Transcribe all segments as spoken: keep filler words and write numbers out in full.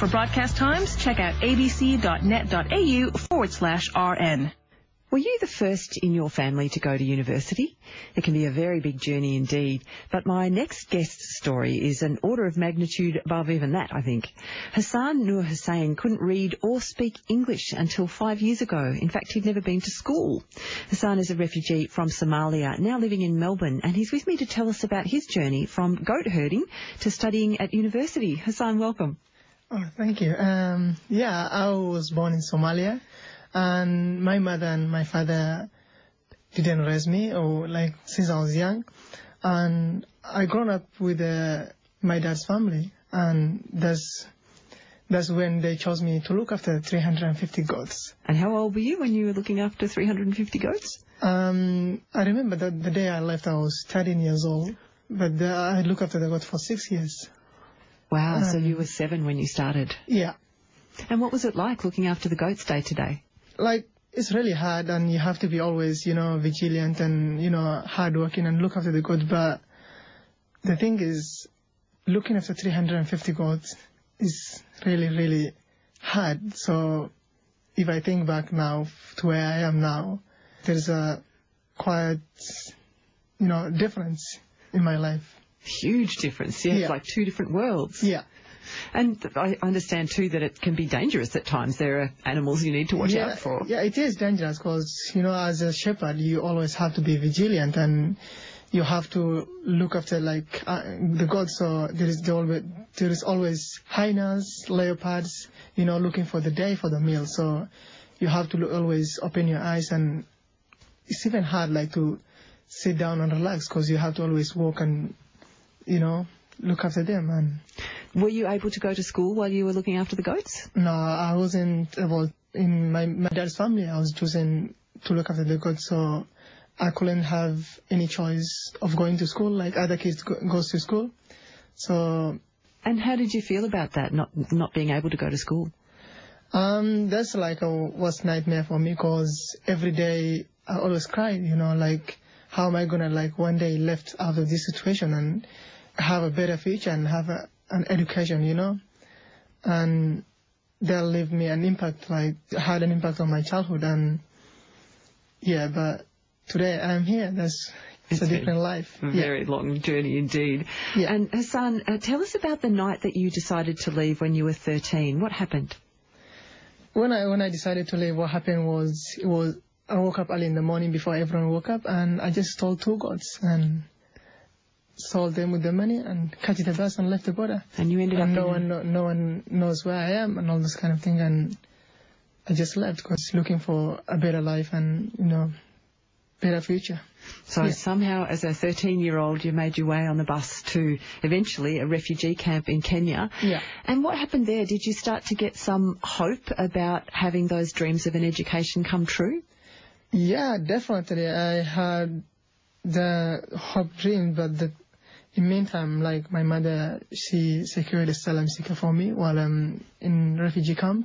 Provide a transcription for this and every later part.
For broadcast times, check out abc.net.au forward slash RN. Were you the first in your family to go to university? It can be a very big journey indeed, but my next guest's story is an order of magnitude above even that, I think. Hassan Nur Hussein couldn't read or speak English until five years ago. In fact, he'd never been to school. Hassan is a refugee from Somalia, now living in Melbourne, and he's with me to tell us about his journey from goat herding to studying at university. Hassan, welcome. Oh, thank you. Um, yeah, I was born in Somalia. And my mother and my father didn't raise me, or like since I was young. And I grown up with uh, my dad's family, and that's that's when they chose me to look after three hundred fifty goats. And how old were you when you were looking after three hundred fifty goats? Um, I remember that the day I left, I was thirteen years old, but the, I looked after the goats for six years. Wow, um, so you were seven when you started. Yeah. And what was it like looking after the goats day to day? Like, it's really hard, and you have to be always, you know, vigilant and, you know, hardworking and look after the goats. But the thing is, looking after three hundred fifty goats is really, really hard. So if I think back now to where I am now, there's a quite, you know, difference in my life. Huge difference. Yeah, yeah. It's like two different worlds. Yeah. And I understand, too, that it can be dangerous at times. There are animals you need to watch yeah, out for. Yeah, it is dangerous because, you know, as a shepherd, you always have to be vigilant, and you have to look after, like, uh, the goats. So there is, the always, there is always hyenas, leopards, you know, looking for the day for the meal. So you have to look, always open your eyes, and it's even hard, like, to sit down and relax because you have to always walk and, you know, look after them. And were you able to go to school while you were looking after the goats? No, I wasn't. Well, in my, my dad's family, I was chosen to look after the goats, so I couldn't have any choice of going to school like other kids go, goes to school. So. And how did you feel about that, not not being able to go to school? Um, that's like a worst nightmare for me because every day I always cried. You know, like how am I gonna like one day left out of this situation and have a better future and have a, an education, you know, and they'll leave me an impact, like had an impact on my childhood. And yeah, but today I'm here. That's it's, it's a different life. A very yeah. long journey indeed. Yeah. And Hassan, uh, tell us about the night that you decided to leave when you were thirteen. What happened? When I when I decided to leave, what happened was it was I woke up early in the morning before everyone woke up, and I just stole two goats and sold them with the money and catch the bus and left the border. And you ended and up no in one no, no one knows where I am and all this kind of thing. And I just left because looking for a better life and, you know, better future. So yeah. somehow as a thirteen-year-old you made your way on the bus to eventually a refugee camp in Kenya. Yeah. And what happened there? Did you start to get some hope about having those dreams of an education come true? Yeah, definitely. I had the hope dream, but the in the meantime, like my mother, she secured asylum seeker for me while I'm in refugee camp.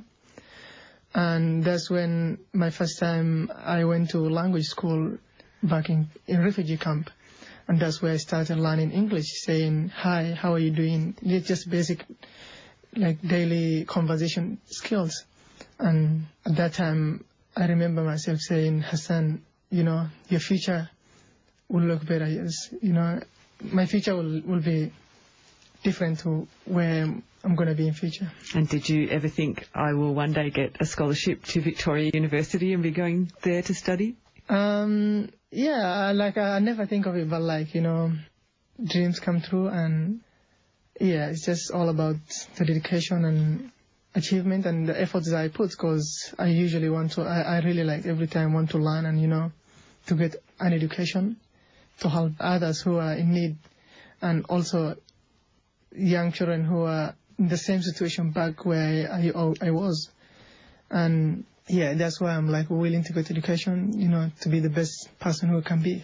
And that's when my first time I went to language school back in, in refugee camp. And that's where I started learning English, saying, hi, how are you doing? It's just basic, like daily conversation skills. And at that time, I remember myself saying, Hassan, you know, your future will look better. Yes, you know, my future will, will be different to where I'm going to be in future. And did you ever think I will one day get a scholarship to Victoria University and be going there to study? Um, yeah, like I, I never think of it, but like, you know, dreams come true, and yeah, it's just all about the dedication and achievement and the efforts that I put, because I usually want to, I, I really like every time want to learn and, you know, to get an education to help others who are in need, and also young children who are in the same situation back where I, I, I was. And yeah, that's why I'm like willing to get education, you know, to be the best person who can be.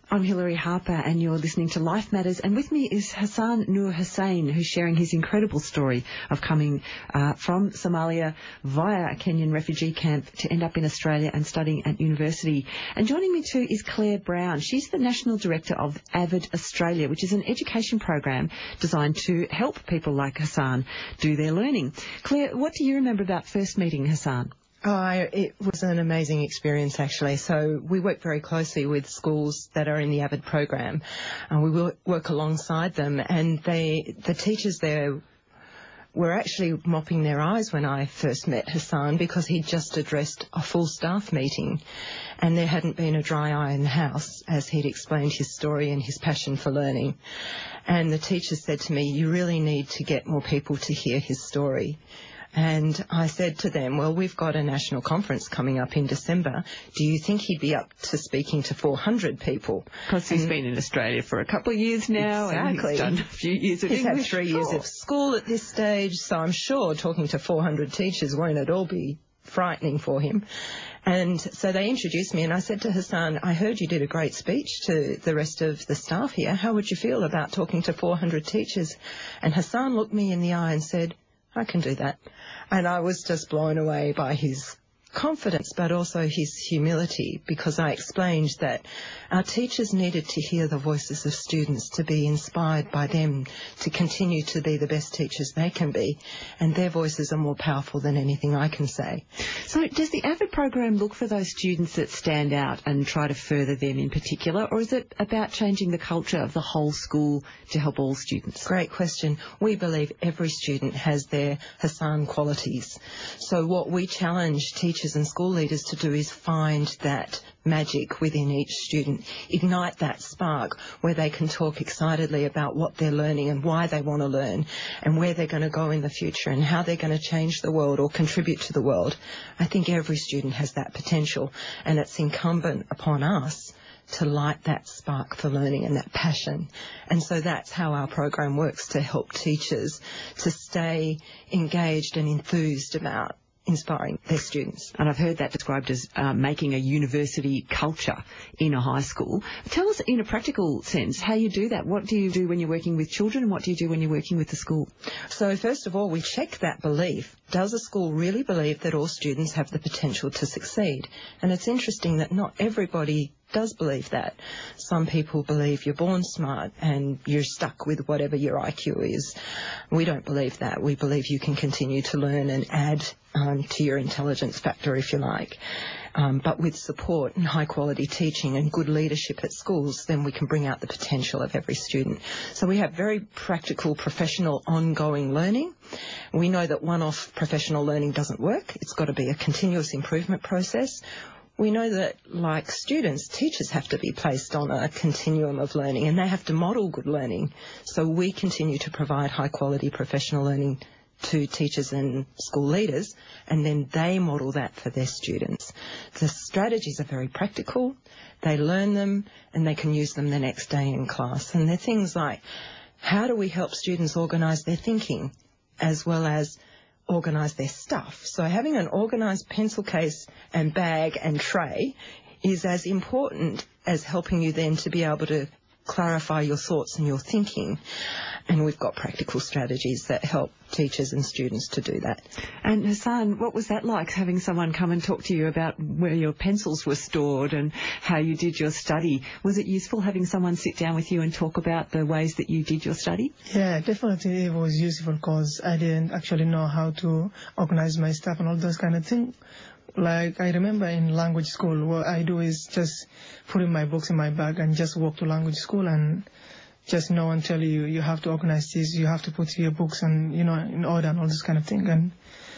I'm Hilary Harper and you're listening to Life Matters, and with me is Hassan Nur Hussein, who's sharing his incredible story of coming uh, from Somalia via a Kenyan refugee camp to end up in Australia and studying at university. And joining me too is Claire Brown. She's the National Director of AVID Australia, which is an education program designed to help people like Hassan do their learning. Claire, what do you remember about first meeting Hassan? Oh, I, it was an amazing experience, actually. So we work very closely with schools that are in the AVID program. Uh, we work, work alongside them, and they, the teachers there were actually mopping their eyes when I first met Hassan, because he'd just addressed a full staff meeting and there hadn't been a dry eye in the house as he'd explained his story and his passion for learning. And the teachers said to me, "You really need to get more people to hear his story." And I said to them, well, we've got a national conference coming up in December. Do you think he'd be up to speaking to four hundred people? Because he's and been in Australia for a couple of years now. Exactly. And he's done a few years of he's English. He's had three sure. years of school at this stage, so I'm sure talking to four hundred teachers won't at all be frightening for him. And so they introduced me, and I said to Hassan, I heard you did a great speech to the rest of the staff here. How would you feel about talking to four hundred teachers? And Hassan looked me in the eye and said, I can do that. And I was just blown away by his confidence, but also his humility, because I explained that our teachers needed to hear the voices of students, to be inspired by them, to continue to be the best teachers they can be, and their voices are more powerful than anything I can say. So does the AVID program look for those students that stand out and try to further them in particular, or is it about changing the culture of the whole school to help all students? Great question. We believe every student has their Hassan qualities. So what we challenge teachers and school leaders to do is find that magic within each student, ignite that spark where they can talk excitedly about what they're learning and why they want to learn and where they're going to go in the future and how they're going to change the world or contribute to the world. I think every student has that potential, and it's incumbent upon us to light that spark for learning and that passion. And so that's how our program works, to help teachers to stay engaged and enthused about inspiring their students. And I've heard that described as uh, making a university culture in a high school. Tell us in a practical sense how you do that. What do you do when you're working with children, and what do you do when you're working with the school? So first of all, we check that belief. Does a school really believe that all students have the potential to succeed? And it's interesting that not everybody does believe that. Some people believe you're born smart and you're stuck with whatever your I Q is. We don't believe that. We believe you can continue to learn and add um, to your intelligence factor, if you like. Um, but with support and high quality teaching and good leadership at schools, then we can bring out the potential of every student. So we have very practical, professional, ongoing learning. We know that one-off professional learning doesn't work. It's got to be a continuous improvement process. We know that, like students, teachers have to be placed on a continuum of learning, and they have to model good learning. So we continue to provide high-quality professional learning to teachers and school leaders, and then they model that for their students. The strategies are very practical. They learn them, and they can use them the next day in class. And they're things like, how do we help students organise their thinking as well as organise their stuff? So having an organised pencil case and bag and tray is as important as helping you then to be able to clarify your thoughts and your thinking. And we've got practical strategies that help teachers and students to do that. And Hassan, what was that like, having someone come and talk to you about where your pencils were stored and how you did your study? Was it useful having someone sit down with you and talk about the ways that you did your study? Yeah, definitely it was useful, because I didn't actually know how to organize my stuff and all those kind of things. Like, I remember in language school, what I do is just put in my books in my bag and just walk to language school, and just no one tell you, you have to organize this, you have to put your books and, you know, in order and all this kind of thing. And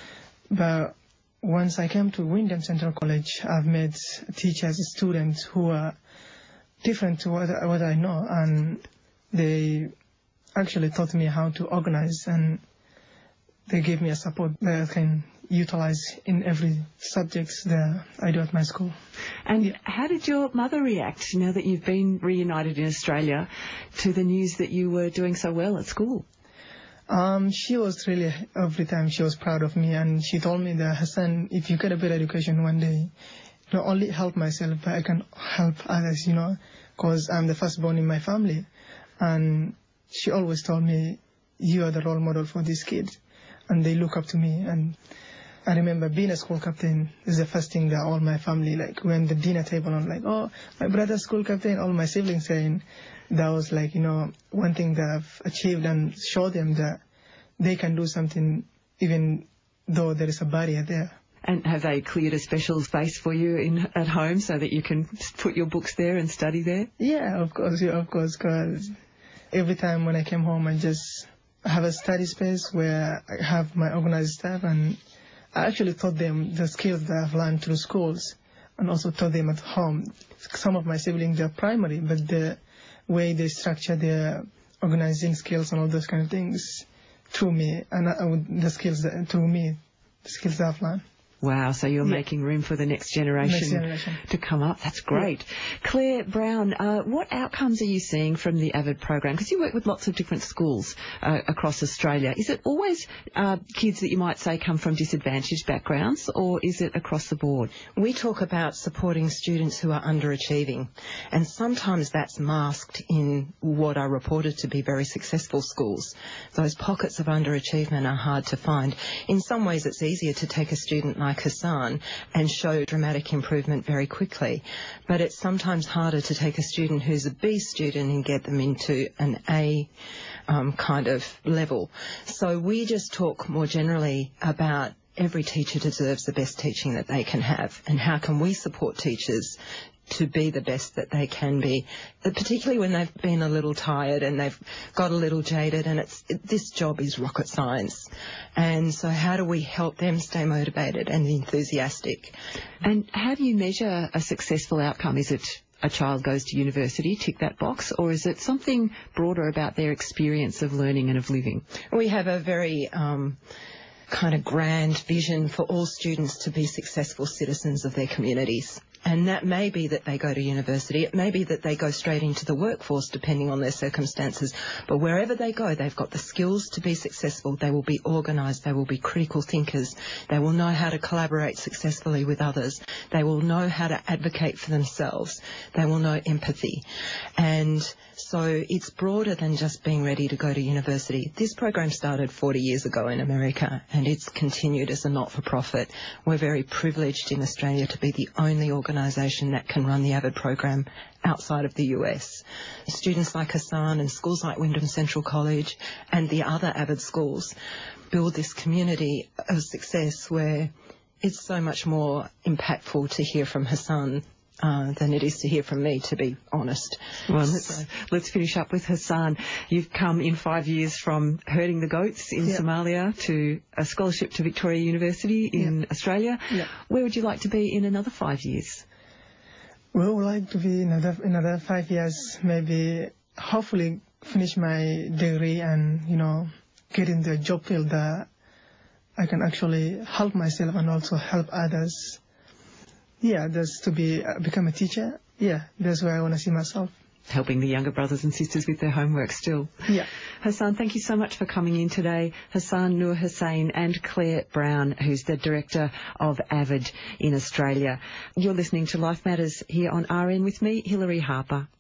but once I came to Wyndham Central College, I've met teachers, students who are different to what, what I know, and they actually taught me how to organize, and they gave me a support that I can utilize in every subject that I do at my school. And yeah. How did your mother react now that you've been reunited in Australia to the news that you were doing so well at school? Um, she was really, every time she was proud of me, and she told me that, Hassan, if you get a better education one day, not only help myself, but I can help others, you know, because I'm the firstborn in my family. And she always told me, you are the role model for these kids. And they look up to me. And I remember being a school captain is the first thing that all my family, like when the dinner table, I'm like, oh, my brother's school captain, all my siblings saying, that was like, you know, one thing that I've achieved and show them that they can do something even though there is a barrier there. And have they cleared a special space for you in at home so that you can put your books there and study there? Yeah, of course, yeah, of course, because every time when I came home, I just have a study space where I have my organized staff, and I actually taught them the skills that I've learned through schools and also taught them at home. Some of my siblings are primary, but the way they structure their organizing skills and all those kind of things through me, and I, I would, the skills that, through me, the skills that I've learned. Wow, so you're yeah. making room for the next generation, next generation to come up. That's great. Yeah. Claire Brown, uh, what outcomes are you seeing from the AVID program? Because you work with lots of different schools uh, across Australia. Is it always uh, kids that you might say come from disadvantaged backgrounds, or is it across the board? We talk about supporting students who are underachieving, and sometimes that's masked in what are reported to be very successful schools. Those pockets of underachievement are hard to find. In some ways it's easier to take a student like like Hassan and show dramatic improvement very quickly. But it's sometimes harder to take a student who's a B student and get them into an A um, kind of level. So we just talk more generally about every teacher deserves the best teaching that they can have, and how can we support teachers to be the best that they can be, particularly when they've been a little tired and they've got a little jaded, and it's it, this job is rocket science. And so how do we help them stay motivated and enthusiastic? And how do you measure a successful outcome? Is it a child goes to university, tick that box, or is it something broader about their experience of learning and of living? We have a very um, kind of grand vision for all students to be successful citizens of their communities. And that may be that they go to university. It may be that they go straight into the workforce, depending on their circumstances. But wherever they go, they've got the skills to be successful. They will be organised. They will be critical thinkers. They will know how to collaborate successfully with others. They will know how to advocate for themselves. They will know empathy. And so it's broader than just being ready to go to university. This program started forty years ago in America, and it's continued as a not-for-profit. We're very privileged in Australia to be the only organisation organisation that can run the AVID program outside of the U S. Students like Hassan and schools like Wyndham Central College and the other AVID schools build this community of success where it's so much more impactful to hear from Hassan Uh, than it is to hear from me, to be honest. Well, let's, let's finish up with Hassan. You've come in five years from herding the goats in yep. Somalia to a scholarship to Victoria University in yep. Australia. Yep. Where would you like to be in another five years? Well, I would like to be in another, another five years, maybe hopefully finish my degree and, you know, get in the job field that I can actually help myself and also help others. Yeah, that's to be uh, become a teacher. Yeah, that's where I want to see myself. Helping the younger brothers and sisters with their homework still. Yeah. Hassan, thank you so much for coming in today. Hassan Nur Hussain and Claire Brown, who's the Director of AVID in Australia. You're listening to Life Matters here on R N with me, Hilary Harper.